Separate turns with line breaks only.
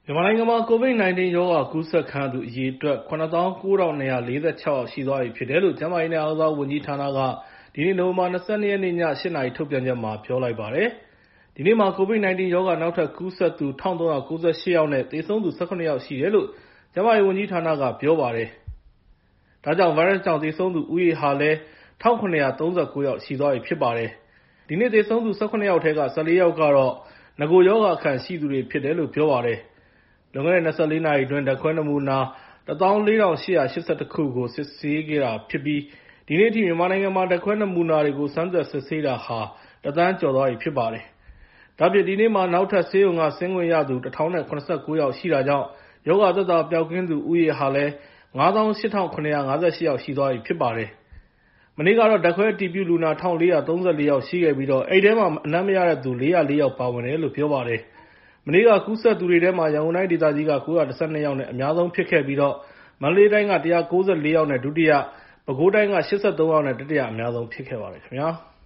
မြန်မာနိုင်ငံမှာ COVID-19 ရောဂါကူးစက်ခံရသူအရေအတွက် ၇၉,၂၄၆ ယောက်ရှိသွားပြီဖြစ်တယ်လို့ ကျန်းမာရေးနဲ့ အားကစားဝန်ကြီးဌာနက ဒီနေ့ နိုဝင်ဘာ ၂၂ ရက်နေ့ ည ၈ နာရီ ထုတ်ပြန်ချက်မှာ ပြောလိုက်ပါတယ်။ ဒီနေ့မှာ COVID-19 ရောဂါ နောက်ထပ်ကူးစက်သူ ၁,၃၉၈ ယောက်နဲ့ သေဆုံးသူ ၁၇ ယောက်ရှိတယ်လို့ ကျန်းမာရေးဝန်ကြီးဌာနက ပြောပါတယ်။ ဒါကြောင့် ဗိုင်းရပ်စ်ကြောင့် သေဆုံးသူဦးရေဟာလည်း ၁,၇၃၉ ယောက်ရှိသွားပြီဖြစ်ပါတယ်။ ဒီနေ့သေဆုံးသူ ၁၇ ယောက်ထဲက ၁၄ ယောက်ကတော့ နဂိုရောဂါအခံရှိသူတွေဖြစ်တယ်လို့ ပြောပါတယ်။ လွန်ခဲ့တဲ့ ၂၄ နာရီအတွင်း ဓာတ်ခွဲနမူနာ ၁၄,၈၈၁ ခုကို စစ်ဆေးခဲ့တာဖြစ်ပြီး ဒီနေ့အထိ မြန်မာနိုင်ငံမှာ ဓာတ်ခွဲနမူနာတွေကို စမ်းသပ်စစ်ဆေးတာဟာ ၁,၀၀၀,၀၀၀ ကျော်သွားပြီဖြစ်ပါတယ်။ ဒါ့အပြင် ဒီနေ့မှာ နောက်ထပ် ဆေးရုံက ဆင်းခွင့်ရသူ ၁,၀၇၉ ယောက်ရှိတာကြောင့် ရောဂါသက်သာပျောက်ကင်းသူဦးရေဟာလည်း ၅၈,၇၅၈ ယောက်ရှိသွားပြီဖြစ်ပါတယ်။ မနေ့ကတော့ ဓာတ်ခွဲအတည်ပြုလူနာ ၁,၄၃၄ ယောက်ရှိခဲ့ပြီး အဲဒီထဲမှာ အနံ့မရတဲ့သူ ၄၀၄ ယောက်ပါဝင်တယ်လို့ ပြောပါတယ်။ မနေ့က ကူးစက်သူတွေထဲမှာ ရန်ကုန်တိုင်းဒေသကြီးက ၉၁၂ ယောက်နဲ့ အများဆုံးဖြစ်ခဲ့ပြီး မန္တလေးတိုင်းက ၁၉၄ ယောက်နဲ့ ဒုတိယ၊ ပဲခူးတိုင်းက ၈၃ ယောက်နဲ့ တတိယအများဆုံးဖြစ်ခဲ့ပါတယ်ခင်ဗျာ။